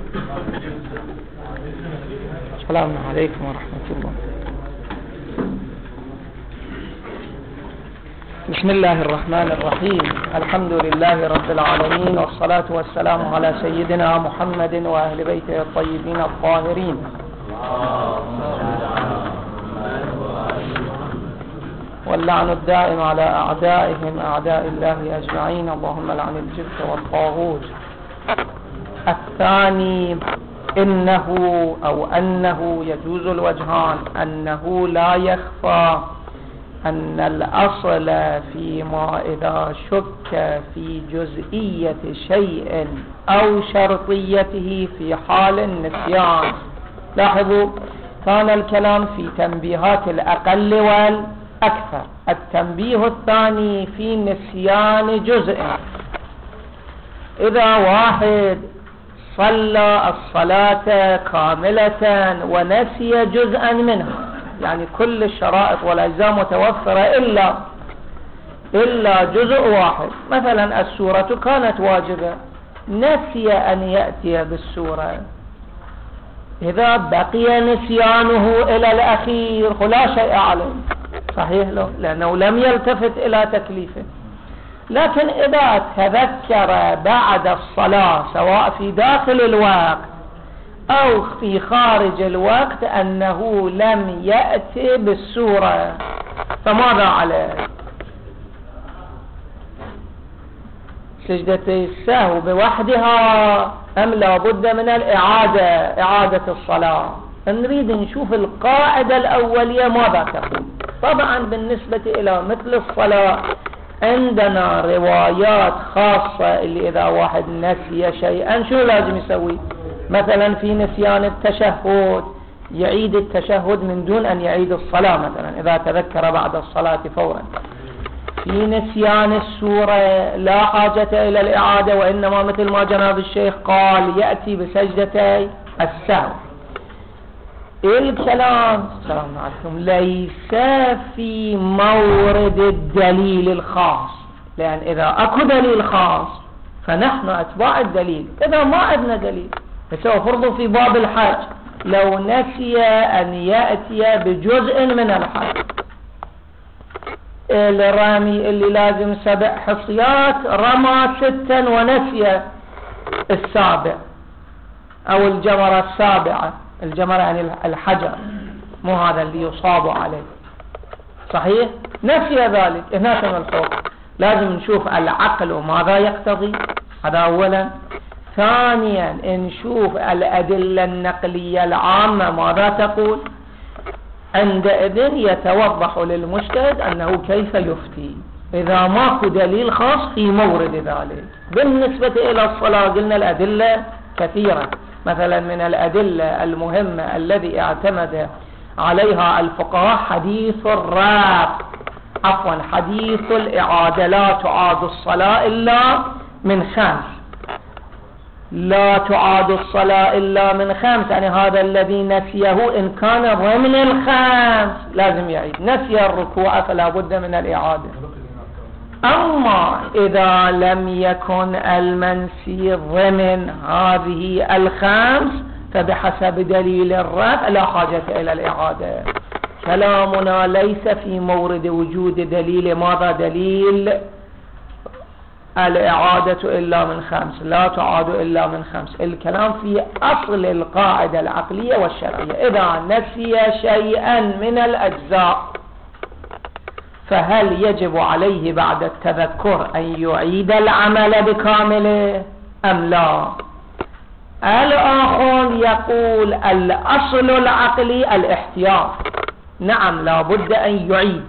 السلام عليكم ورحمة الله. بسم الله الرحمن الرحيم. الحمد لله رب العالمين، والصلاة والسلام على سيدنا محمد وأهل بيته الطيبين الطاهرين. واللعن الدائم على أعدائهم أعداء الله أجمعين. اللهم لعن الجبت والطاغوت. الثاني أنه يجوز الوجهان، أنه لا يخفى أن الأصل فيما إذا شك في جزئية شيء أو شرطيته في حال النسيان. لاحظوا، كان الكلام في تنبيهات الأقل والأكثر. التنبيه الثاني في نسيان جزء. إذا واحد صلى الصلاة كاملة ونسي جزءا منها، يعني كل الشرائط والأجزاء متوفرة إلا جزء واحد، مثلا السورة كانت واجبة، نسي أن يأتي بالسورة، إذا بقي نسيانه إلى الأخير فلا شيء عليه، صحيح له، لأنه لم يلتفت إلى تكليفه. لكن إذا تذكر بعد الصلاة سواء في داخل الوقت أو في خارج الوقت أنه لم يأتي بالسورة، فماذا عليه؟ سجدتي السهو بوحدها أم لا بد من إعادة الصلاة؟ نريد نشوف القاعدة الأولية ماذا تقول. طبعا بالنسبة إلى مثل الصلاة عندنا روايات خاصة، اللي إذا واحد نسي شيئا شو لازم يسوي؟ مثلا في نسيان التشهد يعيد التشهد من دون أن يعيد الصلاة، مثلا إذا تذكر بعد الصلاة فورا. في نسيان السورة لا حاجة إلى الإعادة، وإنما مثل ما جناب الشيخ قال يأتي بسجدتي السهو. الكلام السلام عليكم ليس في مورد الدليل الخاص، لأن إذا أكو دليل خاص فنحن أتباع الدليل. إذا ما عندنا دليل، فسوف فرض في باب الحج لو نسي أن يأتي بجزء من الحج، الرامي اللي لازم 7 حصيات رمى 6 ونسي السابع، أو الجمرة السابعة، الجمرة يعني الحجر، مو هذا اللي يصاب عليه، صحيح؟ نسي ذلك، هنا من الحكم لازم نشوف العقل ماذا يقتضي، هذا أولا. ثانيا نشوف الأدلة النقلية العامة ماذا تقول. عندئذ يتوضح للمجتهد أنه كيف يفتي إذا ماكو دليل خاص في مورد ذلك. بالنسبة إلى الصلاة قلنا الأدلة كثيرة، مثلا من الأدلة المهمة الذي اعتمد عليها الفقهاء حديث حديث الإعادة، لا تعاد الصلاة إلا من 5، لا تعاد الصلاة إلا من 5، يعني هذا الذي نسيه إن كان ضمن 5 لازم يعيد، نسي الركوع فلا بد من الإعادة. أما إذا لم يكن المنسي ضمن هذه 5 فبحسب دليل الرفع لا حاجة إلى الإعادة. كلامنا ليس في مورد وجود دليل ماذا؟ دليل الإعادة إلا من 5، لا تعاد إلا من 5. الكلام في أصل القاعدة العقلية والشرعية. إذا نسي شيئا من الأجزاء فهل يجب عليه بعد التذكر أن يعيد العمل بكامله أم لا؟ الآخر يقول الأصل العقلي الاحتياط، نعم لا بد أن يعيد.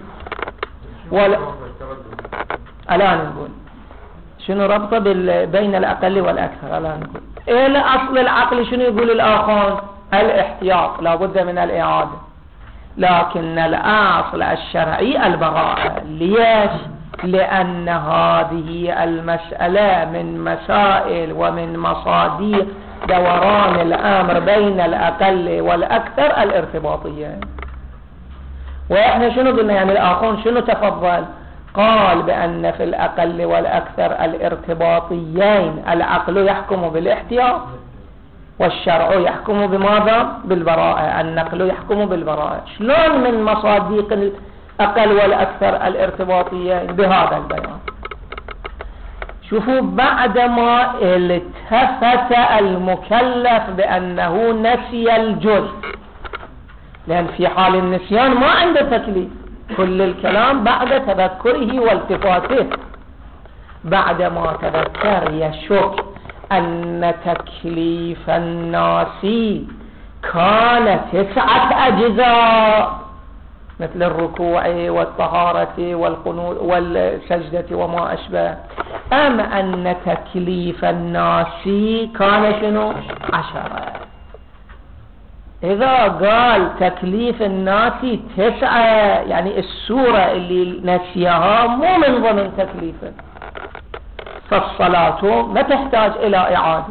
الآن نقول شنو ربطه بين الأقل والأكثر. الآن نقول الأصل العقلي شنو يقول الآخر؟ الاحتياط، لا بد من الإعادة. لكن الأصل الشرعي البراءة. ليش؟ لأن هذه المسألة من مسائل ومن مصادر دوران الأمر بين الأقل والأكثر الارتباطية. وإحنا شنو قلنا؟ يعني الآخرون شنو تفضل؟ قال بأن في الأقل والأكثر الارتباطيين العقل يحكم بالاحتياط، والشرع يحكم بماذا؟ بالبراءة. النقل يحكم بالبراءة. شلون من مصادق الأقل والأكثر الارتباطية؟ بهذا البيان. شوفوا، بعدما التفت المكلف بأنه نسي الجزء، لأن في حال النسيان ما عنده تكليف، كل الكلام بعد تذكره والتفاته. بعدما تذكر يشك أن تكليف الناس كان 9 أجزاء، مثل الركوع والطهارة والقنوت والسجدة وما أشبه، أم أن تكليف الناس كان شنو؟ 10. إذا قال تكليف الناس 9، يعني السورة اللي نسيها مو من ضمن تكليفه، فالصلاة ما تحتاج إلى إعادة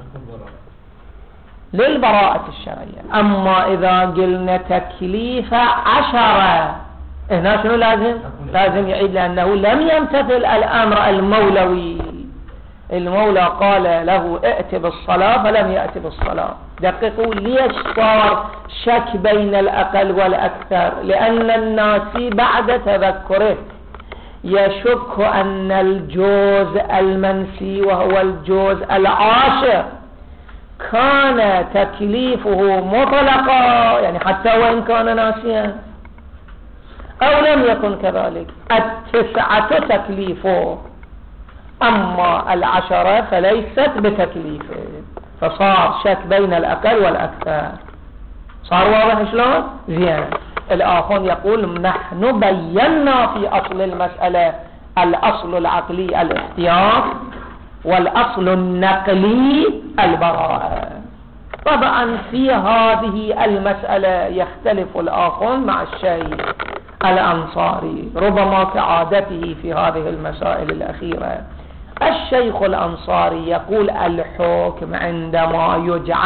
للبراءة الشرعية. أما إذا قلنا تكليف 10، هنا شنو لازم يعيد، لأنه لم يمتثل الأمر المولوي. المولى قال له ائت بالصلاة فلم يأت بالصلاة. دققوا ليش صار شك بين الأقل والأكثر؟ لأن الناس بعد تذكره يشك أن الجوز المنسي وهو الجوز العاشر كان تكليفه مطلقا، يعني حتى وإن كان ناسيا، أو لم يكن كذلك. 9 تكليفه، أما 10 فليست بتكليفه. فصار شك بين الأقل والأكثر. صار واضح شلون؟ زين. الآخر يقول نحن بينا في أصل المسألة الأصل العقلي الاحتياط، والأصل النقلي البراءة. طبعا في هذه المسألة يختلف الآخر مع الشيخ الأنصاري، ربما كعادته في هذه المسائل الأخيرة. الشيخ الأنصاري يقول الحكم عندما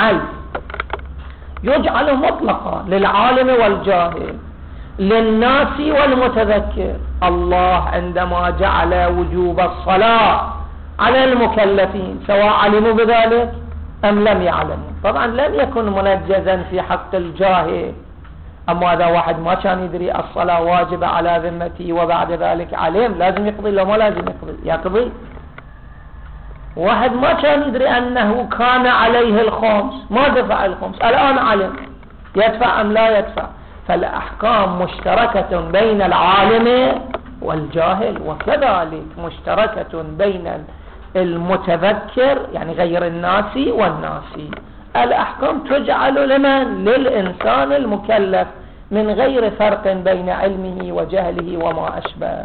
يجعل مطلقا للعالم والجاهل، للناس والمتذكر. الله عندما جعل وجوب الصلاة على المكلفين سواء علموا بذلك أم لم يعلموا، طبعا لم يكن منجزا في حق الجاهل. أما إذا واحد ما كان يدري الصلاة واجبة على ذمته وبعد ذلك علم، لازم يقضي لو ما لازم يقضي. واحد ما كان يدري أنه كان عليه الخمس، ما دفع الخمس، الآن علم، يدفع أم لا يدفع؟ فالأحكام مشتركة بين العالم والجاهل، وكذلك مشتركة بين المتذكر يعني غير الناس والناس. الأحكام تجعل لمن؟ للإنسان المكلف، من غير فرق بين علمه وجهله وما أشبه.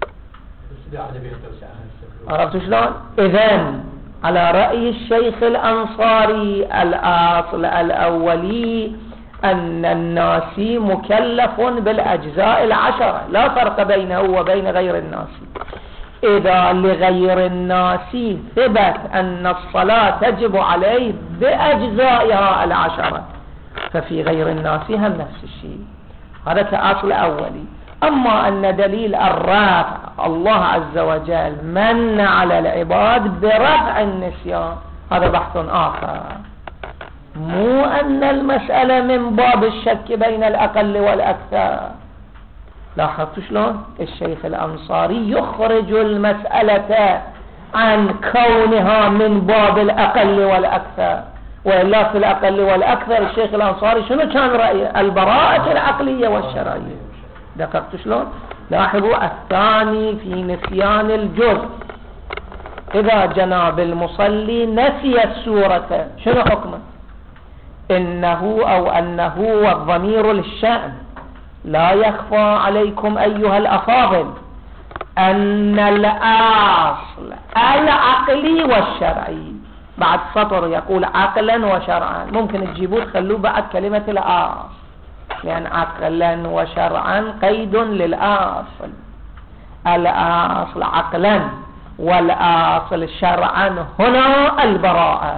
عرفتوا شلون؟ إذن على رأي الشيخ الأنصاري الأصل الأولي أن الناس مكلف بالأجزاء 10، لا فرق بينه وبين غير الناس. إذا لغير الناس ثبت أن الصلاة تجب عليه بأجزائها 10، ففي غير الناس هم نفس الشيء. هذا كأصل أولي. أما أن دليل الرفع، الله عز وجل من على العباد برفع النسيان، هذا بحث آخر، مو أن المسألة من باب الشك بين الأقل والأكثر. لاحظتوا شلون؟ الشيخ الأنصاري يخرج المسألة عن كونها من باب الأقل والأكثر، وإلا في الأقل والأكثر الشيخ الأنصاري شنو كان رأيه؟ البراءة العقلية والشرعية. دققتوا شلون؟ لاحظوا الثاني في نسيان الجزء. إذا جناب المصلي نسي السورة شنو حكمه؟ إنه أو أنه والضمير للشأن. لا يخفى عليكم أيها الأفاضل أن الأصل العقلي والشرعي، بعد سطر يقول عقلا وشرعا، ممكن تجيبوه تخلوه بعد كلمة الأصل، لأن عقلا وشرعا قيد للأصل. الأصل عقلا والأصل شرعا هنا البراءة.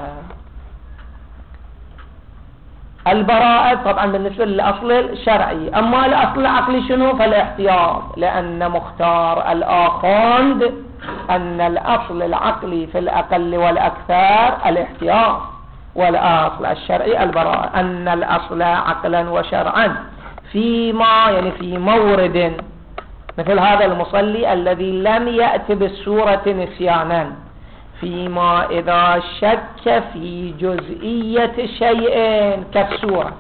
البراءة طبعا بالنسبة للأصل الشرعي. أما الأصل العقلي شنو؟ فالاحتياط، لأن مختار الآخوند أن الأصل العقلي في الأقل والأكثر الاحتياط، والأصل الشرعي البراءة. أن الأصل عقلا وشرعا فيما يعني في مورد مثل هذا المصلي الذي لم يأت بالسورة نسيانا، فيما إذا شك في جزئية شيء كالسورة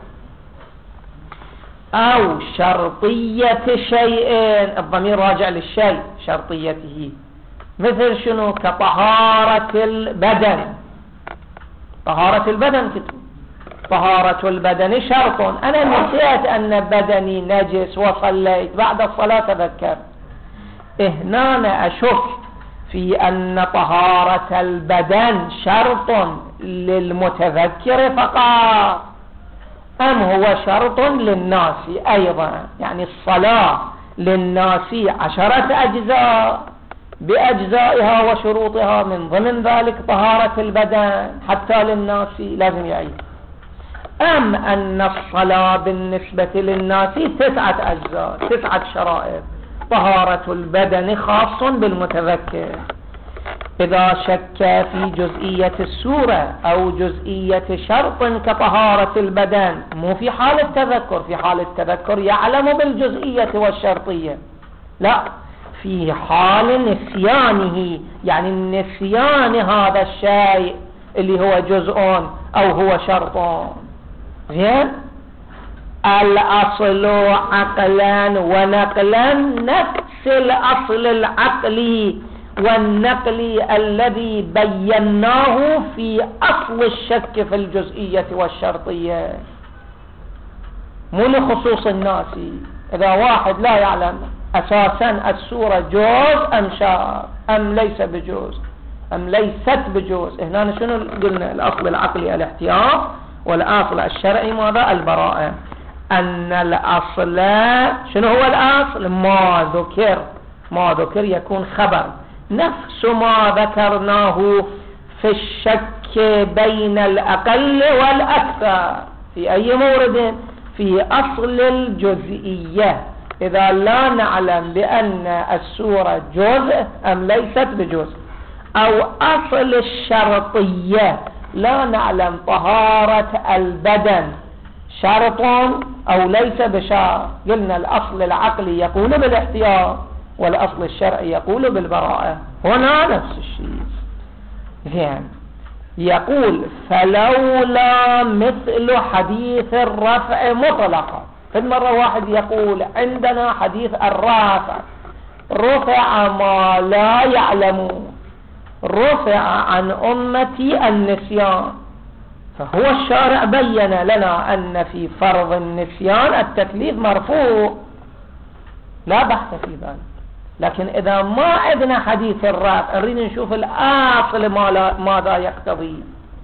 أو شرطية شيء، الضمير راجع للشيء شرطيته، مثل شنو؟ كطهارة البدن. طهارة البدن طهارة البدن شرط، أنا نسيت أن بدني نجس وصليت بعد الصلاة تذكرت، هنا أنا أشك في أن طهارة البدن شرط للمتذكر فقط أم هو شرط للناس أيضا؟ يعني الصلاة للناس 10 أجزاء بأجزائها وشروطها، من ضمن ذلك طهارة البدن حتى للناس لازم يعيد، أم أن الصلاة بالنسبة للناس 9 أجزاء 9 شرائط، طهارة البدن خاص بالمتذكر. إذا شك في جزئية السورة أو جزئية شرط كطهارة البدن، مو في حال التذكر، في حال التذكر يعلم بالجزئية والشرطية، لا، في حال نسيانه، يعني النسيان هذا الشيء اللي هو جزء أو هو شرط. زين؟ الأصل عقلا ونقلا نفس الأصل العقلي والنقلي الذي بيناه في أصل الشك في الجزئية والشرطية، مو لخصوص الناس. إذا واحد لا يعلم أساسا السورة جوز أم شرط أم ليس بجوز أم ليست بجوز، هنا شنو قلنا؟ الأصل العقلي الاحتياط، والأصل الشرعي ماذا؟ البراءة. أن الأصل شنو هو الأصل؟ ما ذكر يكون خبر، نفس ما ذكرناه في الشك بين الأقل والأكثر في أي مورد؟ في أصل الجزئية، إذا لا نعلم بأن السورة جزء أم ليست بجزء، أو أصل الشرطية لا نعلم طهارة البدن شرط أو ليس بشرط، قلنا الأصل العقلي يقول بالاحتياط والأصل الشرعي يقول بالبراءة، هنا نفس الشيء. يعني يقول فلولا مثل حديث الرفع مطلقا، في مرة واحد يقول عندنا حديث الرافع، رفع ما لا يعلمون، رفع عن أمتي النسيان، فهو الشارع بين لنا أن في فرض النسيان التكليف مرفوع لا بحث في ذلك. لكن إذا ما عندنا حديث الرافع نريد نشوف الأصل ماذا يقتضي،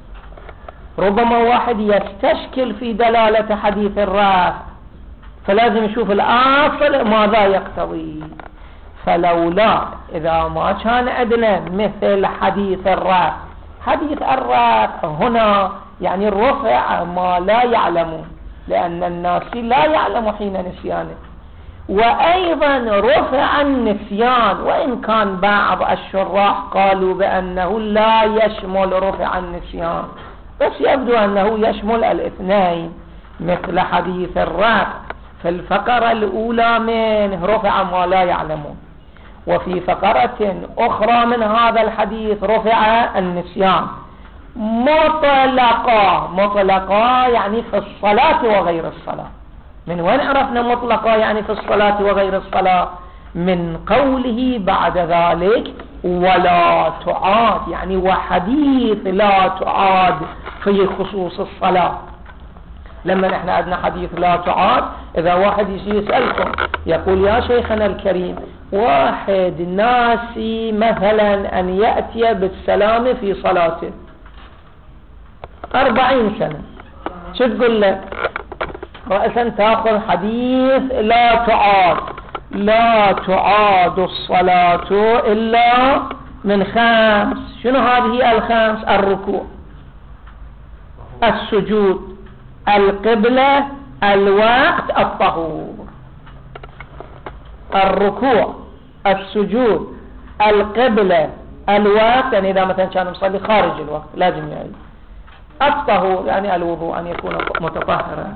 ربما واحد يستشكل في دلالة حديث الرافع، فلازم نشوف الأصل ماذا يقتضي. فلولا إذا ما كان عندنا مثل حديث الرافع، حديث الرافع هنا يعني الرفع ما لا يعلمون، لأن الناس لا يعلم حين نسيانه، وأيضا رفع النسيان، وإن كان بعض الشراح قالوا بأنه لا يشمل رفع النسيان، بس يبدو أنه يشمل الاثنين، مثل حديث الرفع في الفقرة الأولى منه رفع ما لا يعلمون، وفي فقرة أخرى من هذا الحديث رفع النسيان مطلقا يعني في الصلاة وغير الصلاة. من وين عرفنا مطلقا يعني في الصلاة وغير الصلاة؟ من قوله بعد ذلك ولا تعاد، يعني وحديث لا تعاد في خصوص الصلاة. لما نحن عندنا حديث لا تعاد، إذا واحد يسألكم يقول يا شيخنا الكريم، واحد ناسي مثلا أن يأتي بالسلام في صلاته 40 سنة، شو تقول له؟ رأسا تأخذ حديث لا تعاد الصلاة إلا من 5. شنو هذه 5؟ الركوع، السجود، القبلة، الوقت، الطهور. الركوع، السجود، القبلة، الوقت، يعني إذا مثلا كان مصلي خارج الوقت لازم يعني الطهور يعني الوضوء أن يكون متطهرا.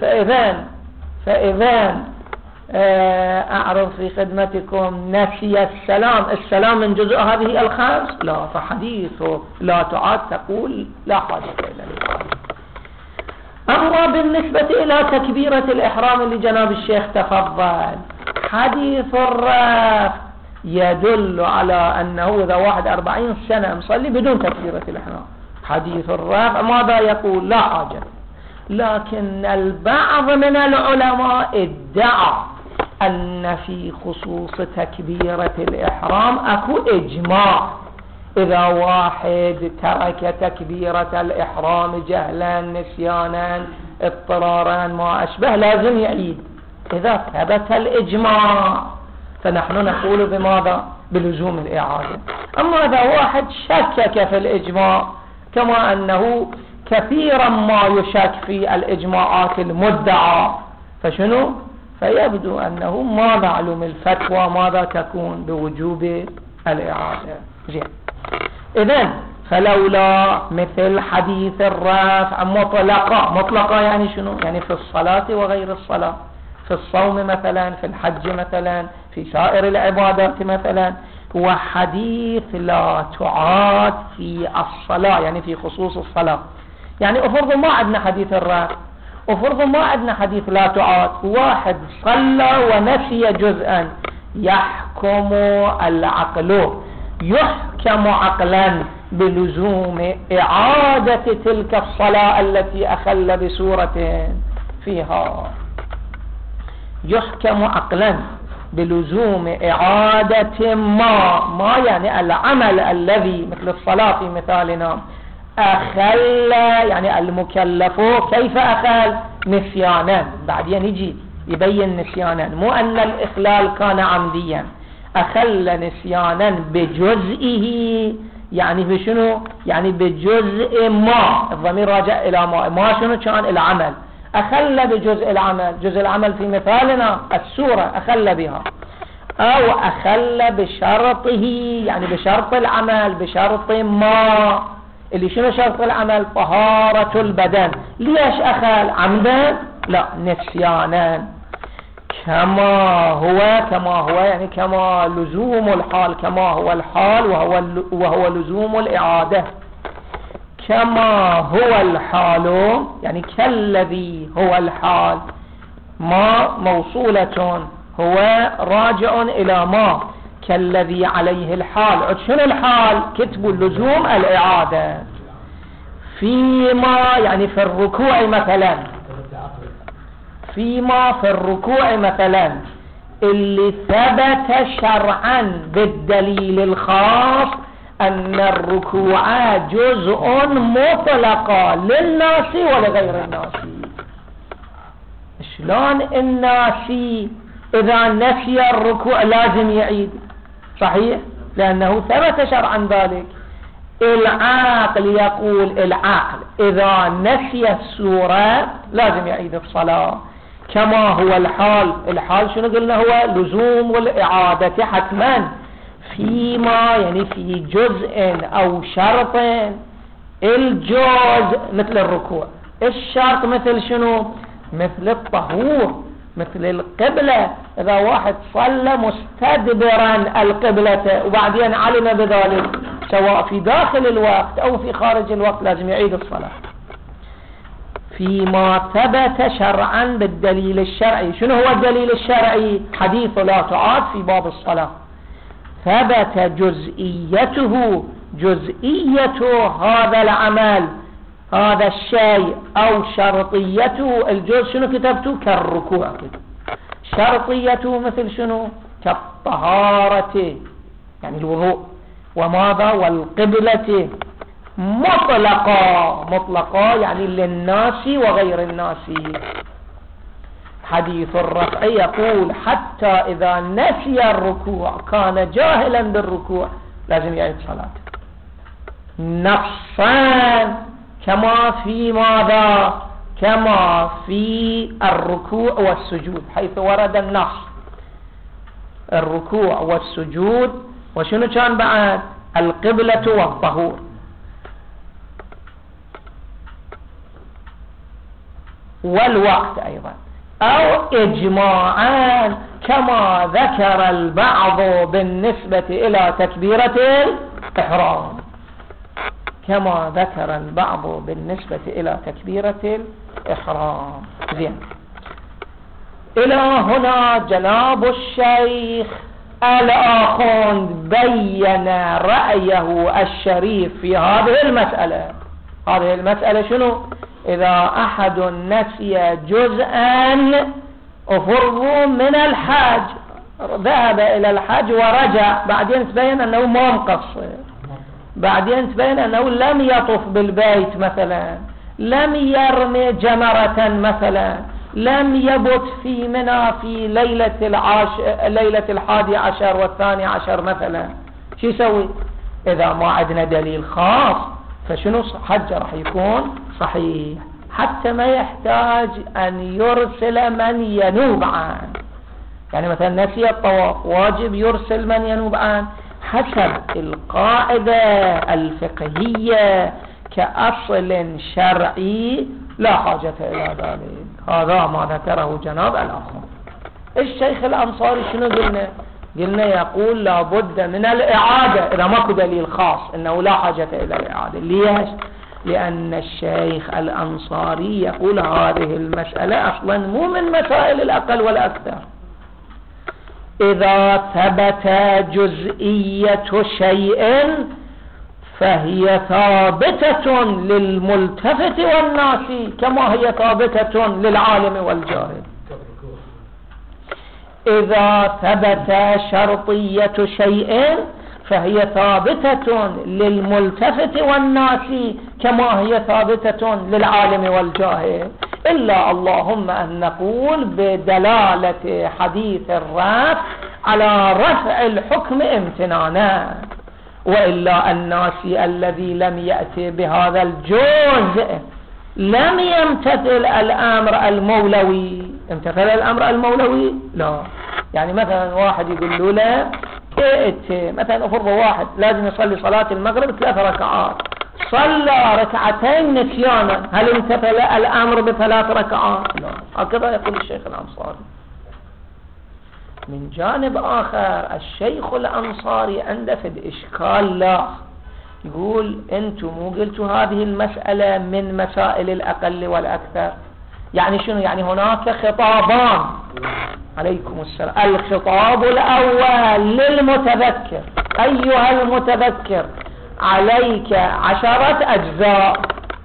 فإذا أعرض في خدمتكم نسي السلام من جزء هذه الخمس، لا، فحديثه لا تعاد تقول لا حاجة إلى الإعادة. أما بالنسبة إلى تكبيرة الإحرام اللي جناب الشيخ تفضل، حديث الرفع يدل على أنه إذا واحد 40 سنة مصلي بدون تكبيرة الإحرام، حديث الرفع ماذا يقول؟ لا حاجة. لكن البعض من العلماء ادعى أن في خصوص تكبيرة الإحرام أكو إجماع، إذا واحد ترك تكبيرة الإحرام جهلا نسيانا اضطرارا ما أشبه لازم يعيد. إذا ثبت الإجماع فنحن نقول بماذا؟ بلزوم الإعادة. أما إذا واحد شكك في الإجماع، كما أنه كثيرا ما يشك في الإجماعات المدعى، فشنو؟ فيبدو أنه ما معلوم الفتوى ماذا تكون بوجوب الإعادة. زين، إذن فلولا مثل حديث الرفع مطلقة يعني شنو؟ يعني في الصلاة وغير الصلاة، في الصوم مثلا، في الحج مثلا، في سائر العبادات مثلا، وحديث لا تعاد في الصلاة يعني في خصوص الصلاة. يعني أفرض ما عندنا حديث الرفع، أفرض ما عندنا حديث لا تعاد، واحد صلى ونسي جزءا، يحكم عقلا بلزوم إعادة تلك الصلاة التي أخل بسورة فيها. يحكم عقلا بلزوم إعادة ما يعني العمل الذي مثل الصلاة في مثالنا أخل، يعني المكلف كيف أخل؟ نسيانا. بعدين يجي يبين نسيانا، مو أن الإخلال كان عمديا، أخل نسيانا بجزئه، يعني بشنو؟ يعني بجزء ما، الضمير راجع إلى ما شنو كان؟ العمل. أخل بجزء العمل، جزء العمل في مثالنا السورة أخل بها، أو أخل بشرطه يعني بشرط العمل، بشرط ما، اللي شنو شرط العمل؟ طهارة البدن. ليش أخل؟ عمدا؟ لا، نسيانا. كما هو يعني كما لزوم الحال، كما هو الحال وهو لزوم الإعادة. كما هو الحال يعني كالذي هو الحال، ما موصولة، هو راجع إلى ما، كالذي عليه الحال. شنو الحال؟ كتب اللزوم الإعادة. فيما يعني في الركوع مثلا، فيما في الركوع مثلا اللي ثبت شرعا بالدليل الخاص أن الركوع جزء مطلق للناس ولغير الناس. شلون الناس إذا نسي الركوع لازم يعيد؟ صحيح، لأنه ثبت شرعا ذلك. العاقل يقول العاقل إذا نسي السورة لازم يعيد الصلاة. كما هو الحال شنو قلنا؟ هو لزوم الإعادة حتما، فيما يعني في جزء أو شرط. الجزء مثل الركوع، الشرط مثل شنو؟ مثل الطهور، مثل القبلة. إذا واحد صلى مستدبرا القبلة وبعدين علم بذلك سواء في داخل الوقت أو في خارج الوقت لازم يعيد الصلاة. فيما ثبت شرعا بالدليل الشرعي. شنو هو الدليل الشرعي؟ حديث لا تعاد في باب الصلاة، ثبت جزئية هذا العمل، هذا الشيء، أو شرطيته. الجزء شنو كتبته؟ كالركوع كده. شرطيته مثل شنو؟ كالطهارة يعني الوضوء. وماذا؟ والقبلة. مطلقة يعني للناس وغير الناس. حديث الرفع يقول حتى إذا نسي الركوع، كان جاهلا بالركوع، لازم يعيد صلاته نصا، كما في ماذا؟ كما في الركوع والسجود، حيث ورد النص الركوع والسجود. وشنو كان بعد؟ القبلة والطهور. والوقت أيضا، أو إجماعا كما ذكر البعض بالنسبة إلى تكبيرة الإحرام، كما ذكر البعض بالنسبة إلى تكبيرة الإحرام. زين، إلى هنا جناب الشيخ الآخوند بين رأيه الشريف في هذه المسألة. هذه المسألة شنو؟ إذا أحد نسي جزءا أفرض من الحج، ذهب إلى الحج ورجع، بعدين تبين أنه ما مقصر، بعدين تبين أنه لم يطف بالبيت مثلا، لم يرمي جمرة مثلا، لم يبت في منى في ليلة 11 والثاني عشر مثلا، شو يسوي؟ إذا ما عندنا دليل خاص فشنو حج راح يكون صحيح، حتى ما يحتاج أن يرسل من ينوب عنه. يعني مثلا نسي الطواف، واجب يرسل من ينوب عنه حسب القاعدة الفقهية كأصل شرعي، لا حاجة إلى ذلك. هذا ما ذكره جناب الأخ الشيخ الأنصاري. شنو قلنا يقول لا بد من الإعادة إذا ماكو دليل خاص أنه لا حاجة إلى الإعادة. ليش؟ لأن الشيخ الأنصاري يقول هذه المسألة أصلا مو من مسائل الأقل والأكثر. إذا ثبت جزئية شيء فهي ثابتة للملتفت والناسي كما هي ثابتة للعالم والجاهل. إذا ثبت شرطية شيء فهي ثابتة للملتفت والناسي كما هي ثابتة للعالم والجاهل، إلا اللهم أن نقول بدلالة حديث الرفع على رفع الحكم امتنانا، وإلا الناسي الذي لم يأتي بهذا الجزء لم يمتثل الأمر المولوي. امتثل الأمر المولوي؟ لا. يعني مثلا واحد يقول له ائت مثلا أفرض واحد لازم يصلي صلاة المغرب 3 ركعات، صلى ركعتين نسيانا، هل امتثل الأمر ب3 ركعات؟ لا. هكذا يقول الشيخ الأنصاري. من جانب آخر الشيخ الأنصاري عنده في الإشكال لا، يقول أنتم مو قلتوا هذه المسألة من مسائل الأقل والأكثر؟ يعني شنو؟ يعني هناك خطابان. عليكم السلام. الخطاب الأول للمتذكر، أيها المتذكر عليك 10 أجزاء،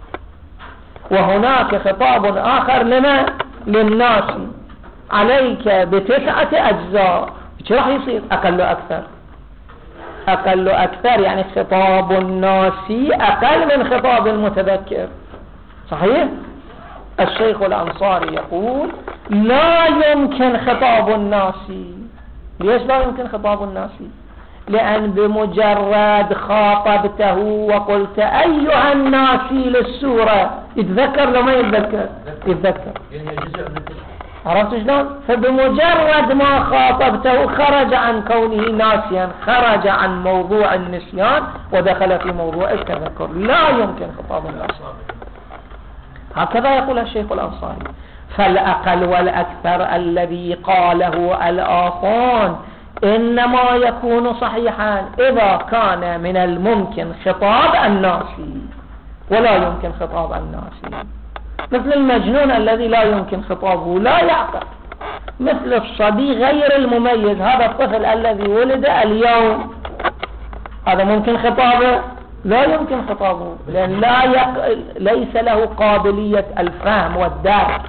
وهناك خطاب آخر للناس عليك ب9 أجزاء. ايش راح يصير؟ أقل أكثر. أقل أكثر يعني خطاب الناسي أقل من خطاب المتذكر، صحيح؟ الشيخ الأنصاري يقول لا يمكن خطاب الناسي. ليش لا يمكن خطاب الناسي؟ لأن بمجرد خاطبته وقلت أيها الناسي للسورة، يتذكر لو ما يتذكر؟ يتذكر. عرفت شلون؟ فبمجرد ما خاطبته خرج عن كونه ناسيا، خرج عن موضوع النسيان ودخل في موضوع التذكر. لا يمكن خطاب الناسي. هكذا يقول الشيخ الأنصاري. فالأقل والأكثر الذي قاله الآخرون إنما يكون صحيحا إذا كان من الممكن خطاب الناسي، ولا يمكن خطاب الناسي. مثل المجنون الذي لا يمكن خطابه، لا يعقل. مثل الصبي غير المميز، هذا الطفل الذي ولد اليوم، هذا ممكن خطابه؟ لا يمكن خطابه، لأن ليس له قابلية الفهم والدرك.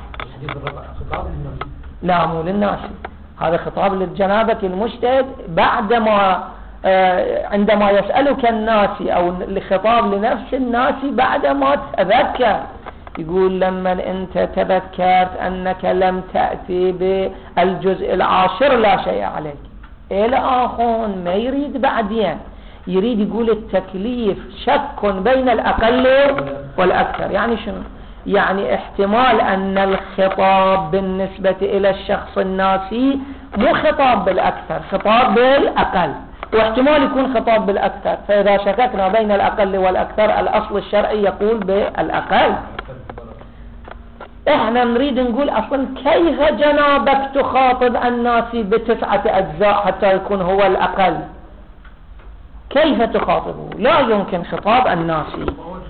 لا مو للناس، هذا خطاب للجنابة المجتهد بعدما عندما يسألك الناسي، أو الخطاب لنفس الناسي بعدما تذكر. يقول لما أنت تذكرت أنك لم تأتي بالجزء 10 لا شيء عليك. الآخرون ما يريد بعدين، يريد يقول التكليف شك بين الأقل والأكثر. يعني شنو؟ يعني احتمال أن الخطاب بالنسبة إلى الشخص الناسي مو خطاب بالأكثر، خطاب بالأقل، واحتمال يكون خطاب بالأكثر. فإذا شككنا بين الأقل والأكثر الأصل الشرعي يقول بالأقل. احنا نريد نقول اصلا كيف جنابك تخاطب الناسي ب9 أجزاء حتى يكون هو الأقل؟ كيف تخاطبه؟ لا يمكن خطاب الناسي.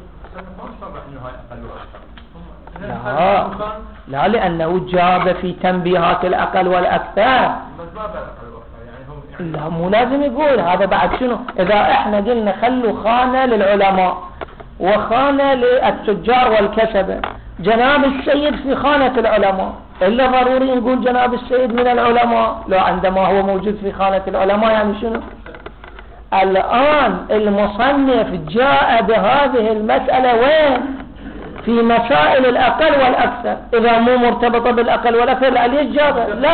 لا لأنه جاب في تنبيهات الأقل والأكثر. لا مو لازم يقول هذا بعد شنو. إذا احنا قلنا خلوا خانة للعلماء وخانة للتجار والكسبة، جناب السيد في خانة العلماء، إلا ضروري نقول جناب السيد من العلماء؟ لا، عندما هو موجود في خانة العلماء يعني شنو؟ الآن المصنف جاء بهذه المسألة وين؟ في مسائل الأقل والأكثر. إذا مو مرتبطة بالأقل والأكثر لا ليش جابه؟ لا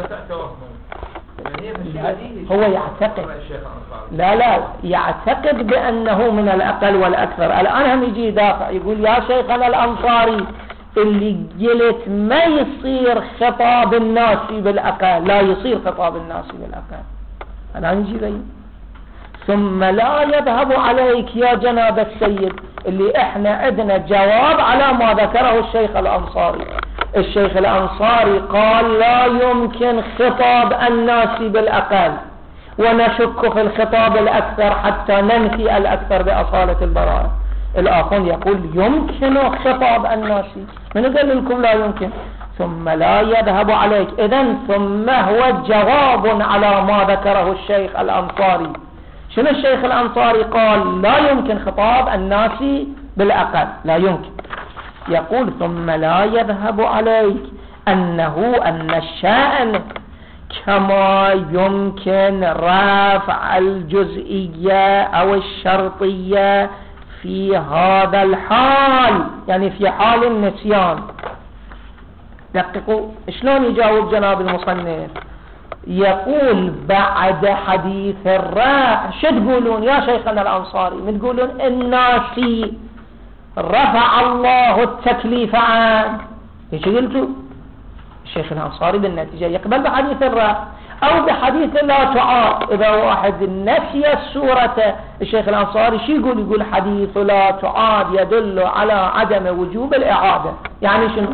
هو يعتقد، لا يعتقد بأنه من الأقل والأكثر. الآن هم يجي يدافع يقول يا شيخنا الأنصاري اللي قلت ما يصير خطاب الناس بالأقل، لا يصير خطاب الناس بالأقل. الآن يجي ذي ثم لا يذهب عليك يا جناب السيد اللي احنا عندنا جواب على ما ذكره الشيخ الأنصاري. الشيخ الأنصاري قال لا يمكن خطاب الناس بالأقل، ونشك في الخطاب الأكثر حتى ننفي الأكثر بأصالة البراءة. الآخر يقول يمكن خطاب الناس، من قال لكم لا يمكن؟ ثم لا يذهب عليك. إذن ثم هو جواب على ما ذكره الشيخ الأنصاري. شنو الشيخ الأنصاري قال؟ لا يمكن خطاب الناس بالأقل، لا يمكن. يقول ثم لا يذهب عليك أن الشأن كما يمكن رفع الجزئية أو الشرطية في هذا الحال، يعني في حال النسيان. دققوا شلون يجاوب جناب المصنف. يقول بعد حديث الرفع شو تقولون يا شيخنا الأنصاري؟ من تقولون الناسي رفع الله التكليف عنه، ايش قلتوا؟ الشيخ الأنصاري بالنتيجة يقبل بحديث الرفع أو بحديث لا تعاد. إذا واحد نسي السورة الشيخ الأنصاري شو يقول؟ يقول حديث لا تعاد يدل على عدم وجوب الإعادة. يعني شنو؟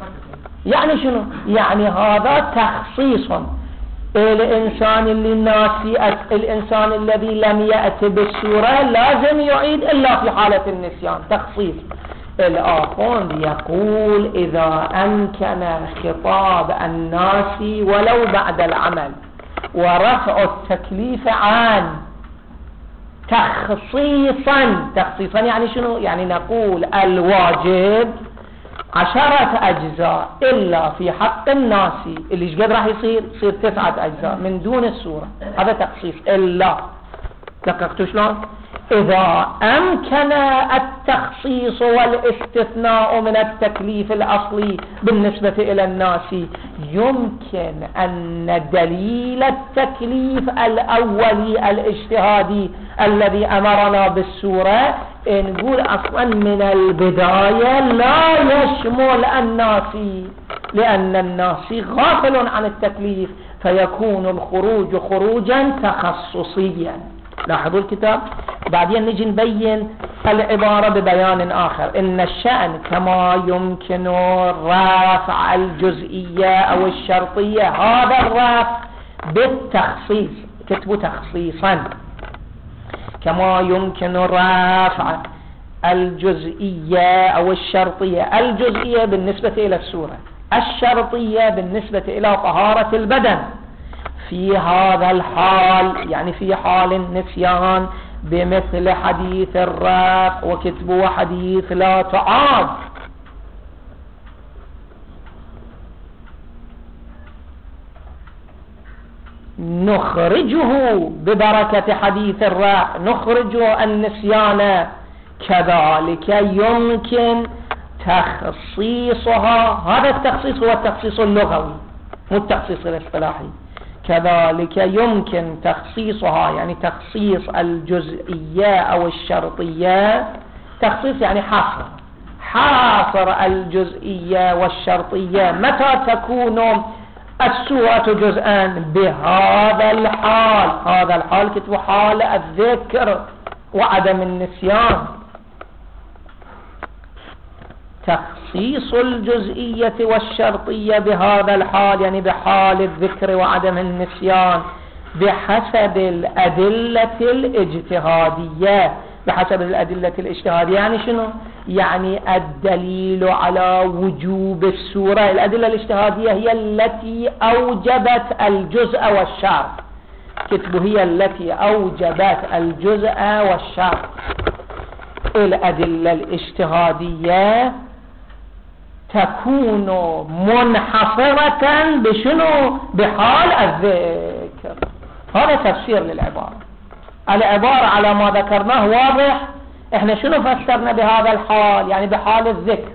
يعني هذا تخصيص. الإنسان اللي ناسي، الإنسان الذي لم يأتي بالسورة لازم يعيد إلا في حالة النسيان، تخصيص. الآخر يقول إذا أمكن خطاب الناس ولو بعد العمل ورفع التكليف عن تخصيصا يعني شنو؟ يعني نقول الواجب 10 أجزاء إلا في حق الناس اللي ايش قد راح يصير 9 أجزاء من دون السورة. هذا تخصيص. إلا دققتوا شلون؟ إذا أمكن التخصيص والاستثناء من التكليف الأصلي بالنسبة إلى الناس، يمكن أن دليل التكليف الأولي الاجتهادي الذي أمرنا بالسورة نقول أصلا من البداية لا يشمل الناس، لأن الناس غافل عن التكليف، فيكون الخروج خروجا تخصصيا. لاحظوا الكتاب. بعدين نجي نبين العبارة ببيان آخر. إن الشأن كما يمكن رفع الجزئية أو الشرطية، هذا الرفع بالتخصيص، كتبوا تخصيصا. كما يمكن رفع الجزئية أو الشرطية، الجزئية بالنسبة إلى السورة، الشرطية بالنسبة إلى طهارة البدن في هذا الحال، يعني في حال النسيان، بمثل حديث الرفع وكتبوا حديث لا تعاد. نخرجه ببركة حديث الرفع، نخرج النسيان. كذلك يمكن تخصيصها، هذا التخصيص هو التخصيص اللغوي مو التخصيص الاصطلاحي. كذلك يمكن تخصيصها، يعني تخصيص الجزئية أو الشرطية. تخصيص يعني حاصر الجزئية والشرطية. متى تكون السورة جزءان؟ بهذا الحال. هذا الحال كتبوا حال الذكر وعدم النسيان. تخصيص تخصيص الجزئية والشرطية بهذا الحال، يعني بحال الذكر وعدم النسيان، بحسب الأدلة الاجتهادية. بحسب الأدلة الاجتهادية يعني شنو؟ يعني الدليل على وجوب السورة. الأدلة الاجتهادية هي التي أوجبت الجزء والشرط. كتبوا هي التي أوجبت الجزء والشرط. الأدلة الاجتهادية تكون منحصرة بشنو؟ بحال الذكر. هذا تفسير للعبارة. العبارة على ما ذكرناه واضح. احنا شنو فسرنا بهذا الحال؟ يعني بحال الذكر.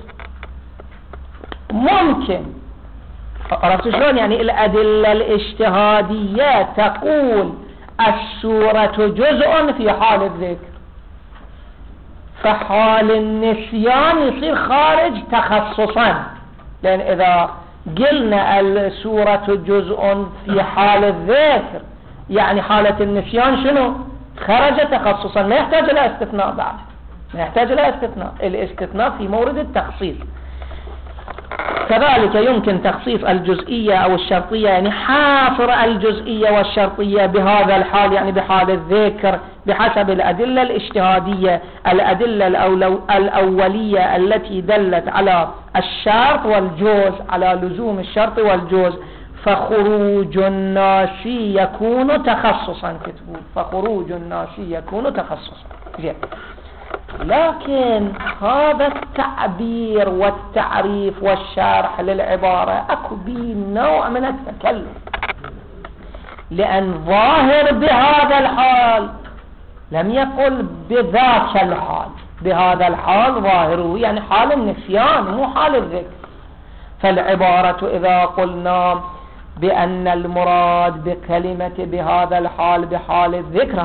ممكن عرفت شلون؟ يعني الأدلة الاجتهادية تقول السورة جزء في حال الذكر، فحال النسيان يصير خارج تخصصا. لأن إذا قلنا السورة جزء في حال الذكر يعني حالة النسيان شنو؟ خرج تخصصا، ما يحتاج إلى استثناء. بعد ما يحتاج إلى استثناء. الاستثناء في مورد التخصيص. كذلك يمكن تخصيص الجزئية أو الشرطية، يعني حاصر الجزئية والشرطية بهذا الحال، يعني بحال الذكر، بحسب الأدلة الاجتهادية. الأدلة الأولية التي دلت على الشرط والجوز، على لزوم الشرط والجوز. فخروج الناشي يكون تخصصا. كتبوا فخروج الناشي يكون تخصصا. لكن هذا التعبير والتعريف والشرح للعبارة أكو به نوع من التكلف، لأن ظاهر بهذا الحال لم يقل بذاك الحال. بهذا الحال ظاهره يعني حال النسيان مو حال الذكر. فالعبارة إذا قلنا بأن المراد بكلمة بهذا الحال بحال الذكر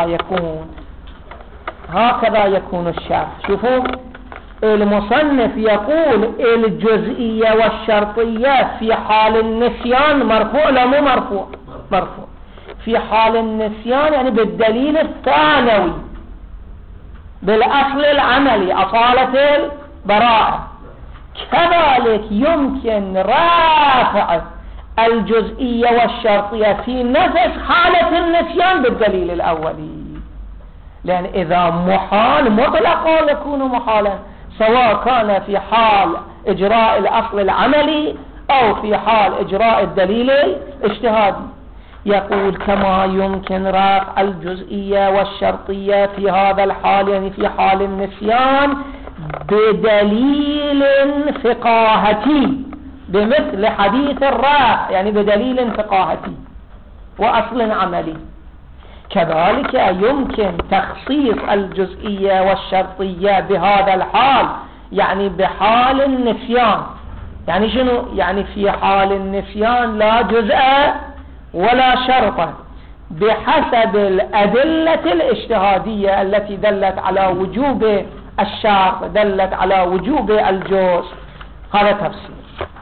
هكذا يكون الشرح. شوفوا المصنف يقول الجزئية والشرطية في حال النسيان مرفوع لا مو مرفوع؟ مرفوع. في حال النسيان يعني بالدليل الثانوي، بالأصل العملي، أصالة البراءة. كذلك يمكن رافع الجزئية والشرطية في نفس حالة النسيان بالدليل الأولي. لأن إذا محال مطلقا يكون محالا، سواء كان في حال إجراء الأصل العملي أو في حال إجراء الدليل الاجتهادي. يقول كما يمكن رفع الجزئية والشرطية في هذا الحال، يعني في حال النسيان، بدليل فقاهتي، بمثل حديث الرافع، يعني بدليل فقاهتي وأصل عملي. كذلك يمكن تخصيص الجزئية والشرطية بهذا الحال، يعني بحال النسيان. يعني شنو؟ يعني في حال النسيان لا جزء ولا شرط، بحسب الأدلة الاجتهادية التي دلت على وجوب الشرط، دلت على وجوب الجوز. هذا تفسير.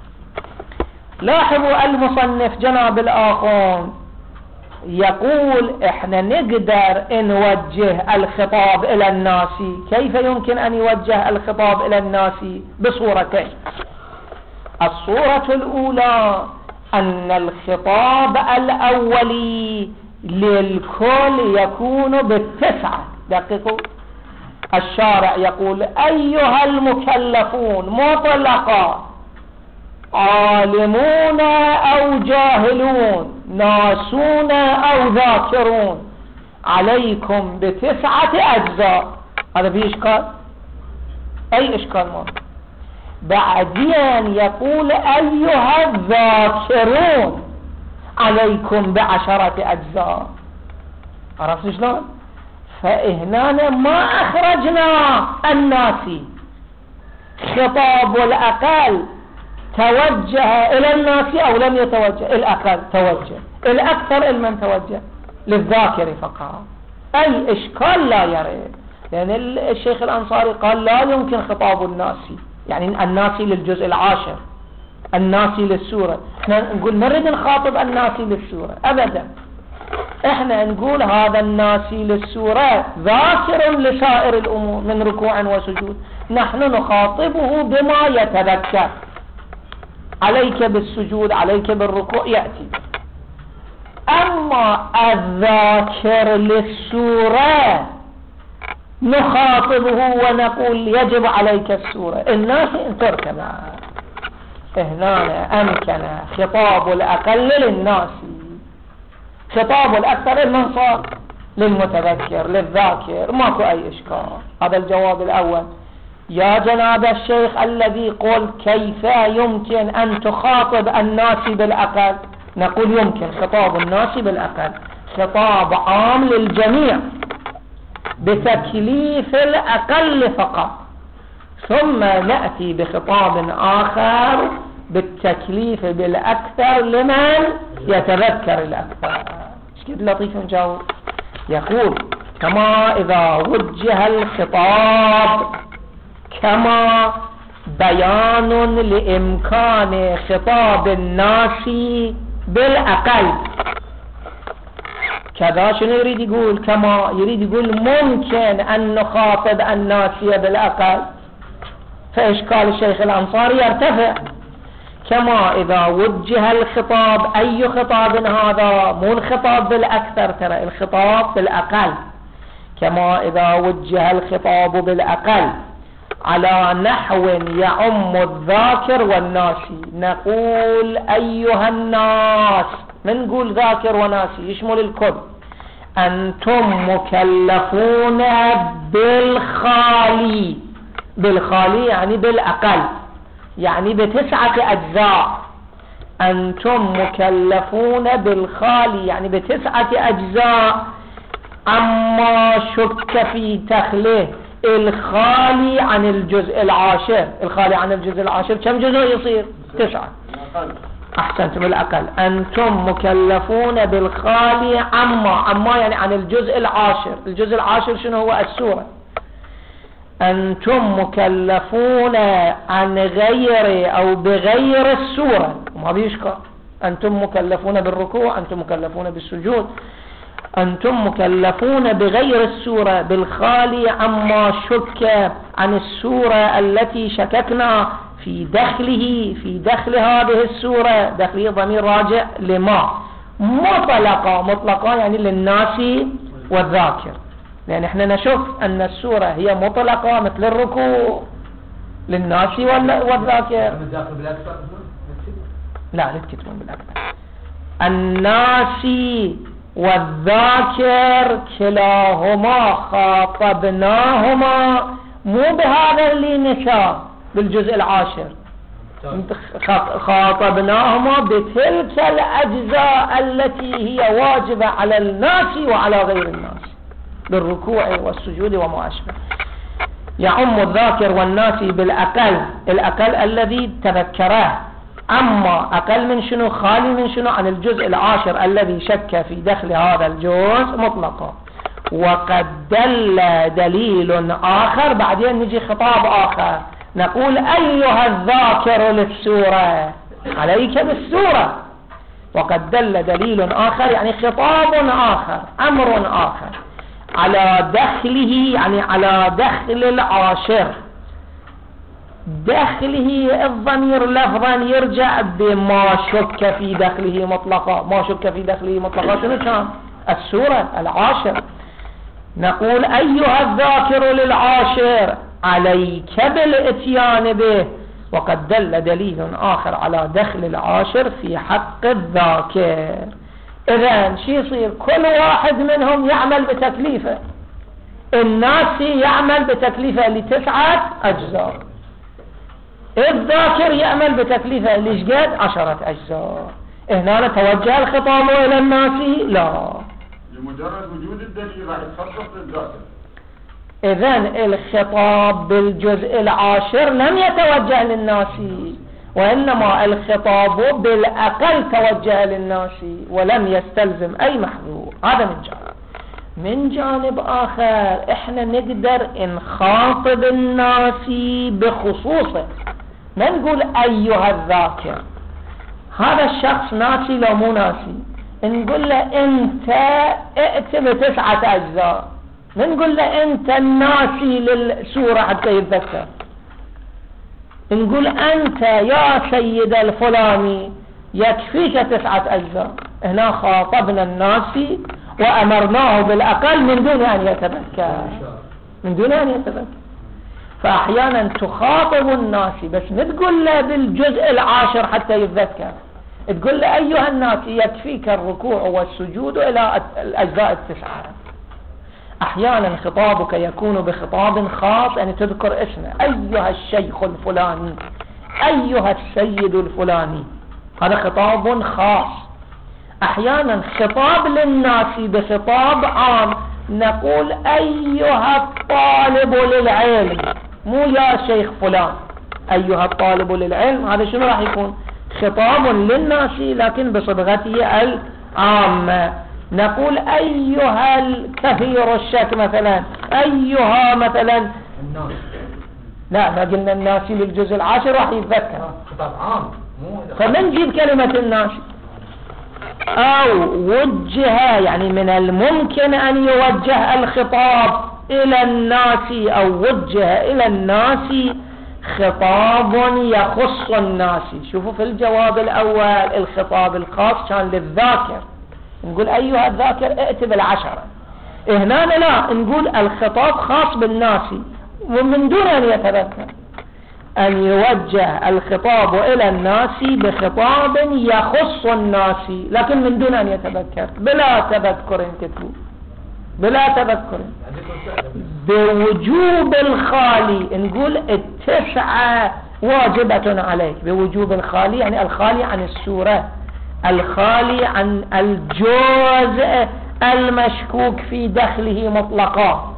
لاحظوا المصنف جناب الآخون يقول احنا نقدر نوجه الخطاب الى الناس. كيف يمكن ان يوجه الخطاب الى الناس؟ بصورتين. الصورة الاولى ان الخطاب الاولي للكل يكون بالتسعة. دقيقوا، الشارع يقول ايها المكلفون مطلقا، عالمون او جاهلون، ناسون او ذاكرون، عليكم ب9 أجزاء. هذا فيه اشكال؟ اي اشكال ما. بعدين يقول ايها الذاكرون عليكم ب10 أجزاء. عرفت شلون؟ فهنا ما اخرجنا الناسي. خطاب الاقل توجه الى الناس او لم يتوجه؟ الاقل توجه، الاكثر المن توجه للذاكر فقط. اي اشكال لا يرد، لان الشيخ الانصاري قال لا يمكن خطاب الناس، يعني الناس للجزء العاشر، الناس للسورة. احنا نقول نريد نخاطب الناس للسورة ابدا. احنا نقول هذا الناسي للسورة ذاكر لسائر الأمور من ركوع وسجود، نحن نخاطبه بما يتذكر، عليك بالسجود عليك بالركوع يأتي. أما الذاكر للسورة نخاطبه ونقول يجب عليك السورة، الناس تركبها. هنا أمكن خطاب الأقل للناس، خطاب الأكثر المنصار للمتذكر للذاكر، ماكو أي إشكال. هذا الجواب الأول. يا جناب الشيخ الذي قل كيف يمكن أن تخاطب الناس بالأقل؟ نقول يمكن خطاب الناس بالأقل خطاب عام للجميع بتكليف الأقل فقط، ثم نأتي بخطاب آخر بالتكليف بالأكثر لمن يتذكر الأكثر. كيف لطيف نجاوب؟ يقول كما إذا وجه الخطاب كما بيان لإمكان خطاب الناس بالأقل، كذا شنو يريد يقول؟ كما يريد يقول ممكن أن نخاطب الناس بالأقل، فإشكال الشيخ الأنصاري يرتفع. كما إذا وجه الخطاب، أي خطاب هذا؟ مو الخطاب بالأكثر، ترى الخطاب بالأقل. كما إذا وجه الخطاب بالأقل على نحو يعم الذاكر والناسي، نقول أيها الناس، من نقول ذاكر وناسي يشمل الكل، أنتم مكلفون بالخالي، بالخالي يعني بالأقل، يعني ب9 أجزاء. أنتم مكلفون بالخالي يعني ب9 أجزاء، أما شك في تخليه الخالي عن الجزء العاشر. الخالي عن الجزء العاشر كم جزء يصير؟ 9. أحسنتم، الأقل. أنتم مكلفون بالخالي عما يعني عن الجزء العاشر. الجزء العاشر شنو هو؟ السورة. أنتم مكلفون عن غير أو بغير السورة، ما بيشكر. أنتم مكلفون بالركوع، أنتم مكلفون بالسجود، أنتم مكلفون بغير السورة بالخالي عما شك عن السورة التي شككنا في دخله، في دخل هذه السورة. دخله ضمير راجع لما مطلقة يعني للناس والذاكر، لأن احنا نشوف أن السورة هي مطلقة مثل الركوع للناس والذاكر. لا تكتبون بالأكثر. الناس والذاكر كلاهما خاطبناهما مو بهذا اللي نشاء بالجزء العاشر، خاطبناهما بتلك الأجزاء التي هي واجبة على الناس وعلى غير الناس بالركوع والسجود وما أشبه. يعم الذاكر والناس بالأقل، الأقل الذي تذكره. أما أقل من شنو؟ خالي من شنو؟ عن الجزء العاشر الذي شك في دخل هذا الجزء مطلقا. وقد دل دليل آخر، بعدين نجي خطاب آخر نقول أيها الذاكر للسورة عليك بالسورة. وقد دل دليل آخر يعني خطاب آخر، أمر آخر على دخله، يعني على دخل العاشر. دخله الضمير لفظا يرجع بما شك في دخله مطلقا. ما شك في دخله مطلقا شنو كان؟ السورة العاشر. نقول أيها الذاكر للعاشر عليك بالاتيان به. وقد دل دليل آخر على دخل العاشر في حق الذاكر. إذن شي يصير؟ كل واحد منهم يعمل بتكليفه. الناس يعمل بتكليفه ل9 أجزاء، الذاكر يعمل بتكليفه لشقد 10 أجزاء. هنا توجه الخطاب إلى الناس؟ لا، لمجرد وجود الدليل راح يتخصص للذاكر. إذن الخطاب بالجزء العاشر لم يتوجه للناس، وإنما الخطاب بالأقل توجه للناس ولم يستلزم أي محظور. هذا من جانب. من جانب آخر احنا نقدر نخاطب الناس بخصوصه، ما نقول أيها الذاكر. هذا الشخص ناسي لو مو ناسي؟ نقول له انت ائت ب9 اجزاء، ما نقول له انت الناسي للسورة حتى يتذكر. نقول انت يا سيد الفلاني يكفيك 9 اجزاء. هنا خاطبنا الناسي وامرناه بالاقل من دون ان يتذكر، من دون ان يتذكر. فاحيانا تخاطب الناسي بس ما تقول له بالجزء العاشر حتى يتذكر، تقول له ايها الناسي يكفيك الركوع والسجود الى الاجزاء 9. احيانا خطابك يكون بخطاب خاص، يعني تذكر اسمه، ايها الشيخ الفلاني، ايها السيد الفلاني، هذا خطاب خاص. احيانا خطاب للناس بخطاب عام، نقول ايها الطالب للعلم، مو يا شيخ فلان، ايها الطالب للعلم. هذا شنو راح يكون؟ خطاب للناس لكن بصبغته العامة. نقول ايها الكثير الشك مثلا، ايها مثلا الناس، لا ما قلنا الناس للجزء العاشر راح يتذكر، خطاب عام، فمنجيب كلمة الناس. او وجه، يعني من الممكن ان يوجه الخطاب الى الناس، او وجه الى الناس خطاب يخص الناس. شوفوا في الجواب الاول الخطاب الخاص كان للذاكر، نقول ايها الذاكر ائت ب10. هنا لا، نقول الخطاب خاص بالناس ومن دون ان يتذكر، ان يوجه الخطاب الى الناس بخطاب يخص الناس لكن من دون ان يتذكر، بلا تذكر كتبوا، بلا تذكر، بوجوب الخالي. نقول 9 واجبة عليك بوجوب الخالي، يعني الخالي عن السورة، الخالي عن الجزء المشكوك في دخله مطلقا،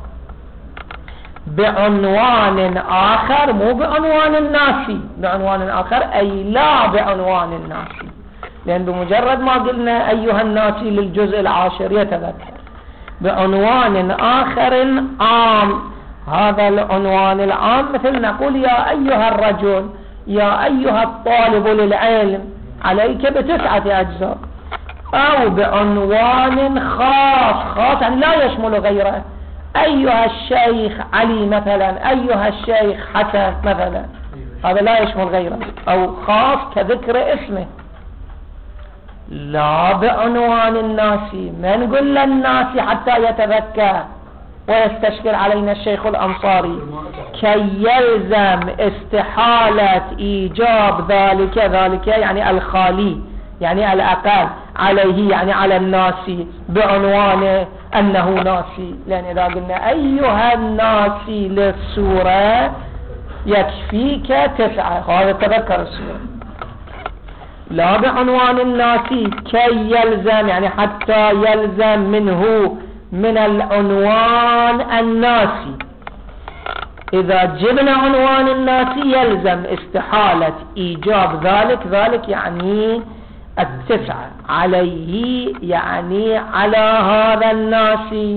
بعنوان آخر، مو بعنوان الناسي، بعنوان آخر أي لا بعنوان الناسي، لأن بمجرد ما قلنا أيها الناسي للجزء العاشر يتذكر. بعنوان آخر عام، هذا العنوان العام مثل نقول يا أيها الرجل، يا أيها الطالب للعلم، عليك ب9 أجزاء. أو بعنوان خاص يعني لا يشمل غيره، أيها الشيخ علي مثلا، أيها الشيخ حسن مثلا، هذا لا يشمل غيره، أو خاص كذكر اسمه. لا بعنوان الناس، ما نقول للناس حتى يتذكر ويستشكل علينا الشيخ الأنصاري كي يلزم استحالة إيجاب ذلك يعني الخالي، يعني الأقل عليه، يعني على الناس بعنوان أنه ناسي. لأن إذا قلنا أيها الناسي للسورة يكفيك 9، هذا تذكر السورة. لا بعنوان الناسي كي يلزم، يعني حتى يلزم منه من العنوان الناسي. إذا جبنا عنوان الناسي يلزم استحالة إيجاب ذلك يعني 9 عليه، يعني على هذا الناس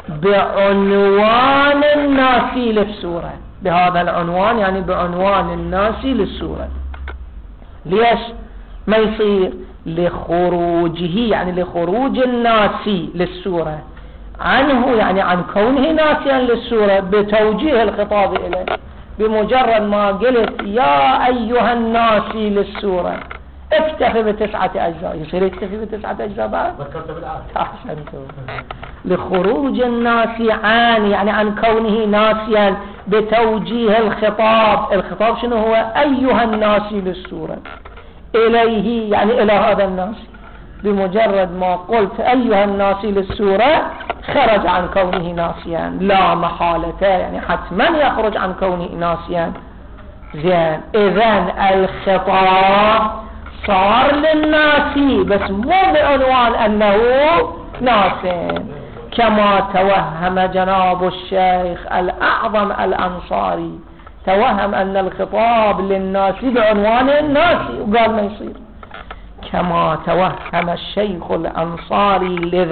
بعنوان الناس للسورة، بهذا العنوان يعني بعنوان الناس للسورة. ليش ما يصير؟ لخروجه، يعني لخروج الناس للسورة عنه، يعني عن كونه ناسيا للسورة، بتوجيه الخطاب إليه. بمجرد ما قلت يا أيها الناس للسورة اكتفي ب9 أجزاء، يصير يكتفي ب9 أجزاء بعد؟ ذكرت بالعكس. أحسنتم. لخروج الناس يعني عن كونه ناسيا، بتوجيه الخطاب شنو هو؟ أيها الناس للسورة، إليه يعني إلى هذا الناس. بمجرد ما قلت أيها الناس للسورة خرج عن كونه ناسيا لا محالة، يعني حتما يخرج عن كونه ناسيا. زين، إذن الخطاب صار للناس بس مو بعنوان أنه ناس، كما توهم جناب الشيخ الأعظم الأنصاري، توهم أن الخطاب للناس بعنوان الناس وقال ما يصير. كما توهم الشيخ الأنصاري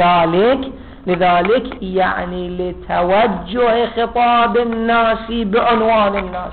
لذلك يعني لتوجه خطاب الناس بعنوان الناس.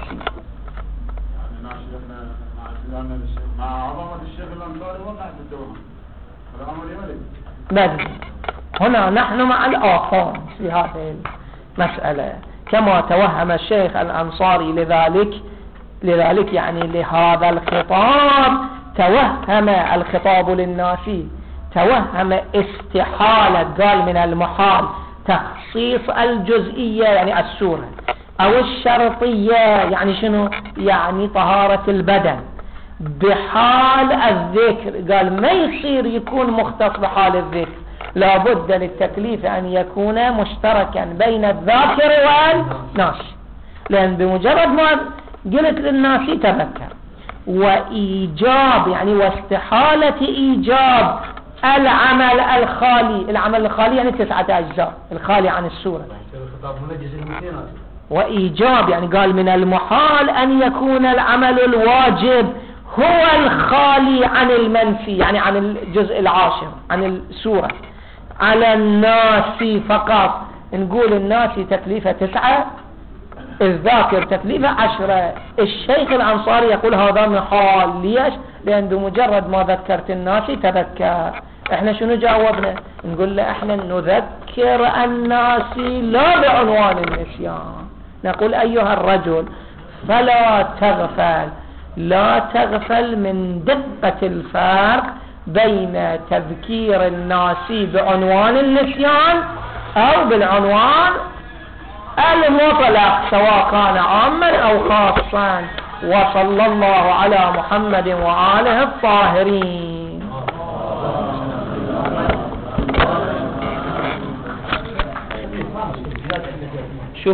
مع عظمة الشيخ الأنصاري وقع في التوهم، هذا أمر يملك. مبني. هنا نحن مع الآخر في هذه المسألة، كما توهم الشيخ الأنصاري لذلك يعني لهذا الخطاب توهم الخطاب للناسي، توهم استحالة، قال من المحال تخصيص الجزئية يعني السورة، أو الشرطية يعني شنو؟ يعني طهارة البدن بحال الذكر. قال ما يصير يكون مختص بحال الذكر، لابد للتكليف أن يكون مشتركا بين الذاكر والناسي، لأن بمجرد ما قلت للناسي تذكر. وإيجاب يعني واستحالة إيجاب العمل الخالي يعني 9 أجزاء الخالي عن السورة. وإيجاب يعني قال من المحال أن يكون العمل الواجب هو الخالي عن المنفي، يعني عن الجزء العاشر عن السورة، على الناسي فقط. نقول الناسي تكليفه 9، الذاكر تكليفه 10. الشيخ الأنصاري يقول هذا محال. ليش؟ لأن بمجرد ما ذكرت الناسي تذكر. احنا شنو جاوبنا؟ نقول له احنا نذكر الناسي لا بعنوان النسيان. نقول ايها الرجل فلا تغفل، لا تغفل من دقة الفرق بين تذكير الناسي بعنوان النسيان او بالعنوان المطلق، سواء كان عاما او خاصا. وصلى الله على محمد وآله الطاهرين.